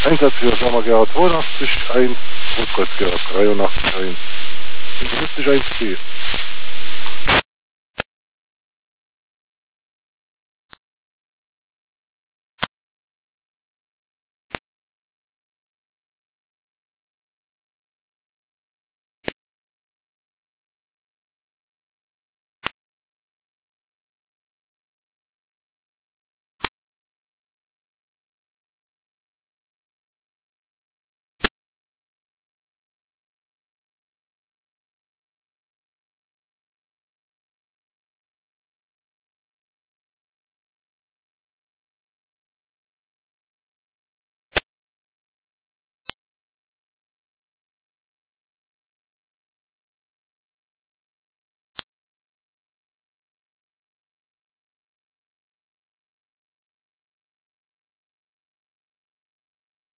Einsatz für Firma Gerhard 82, 1, Rückkreuz Gerhard 83, 1. Intimistisch 1C.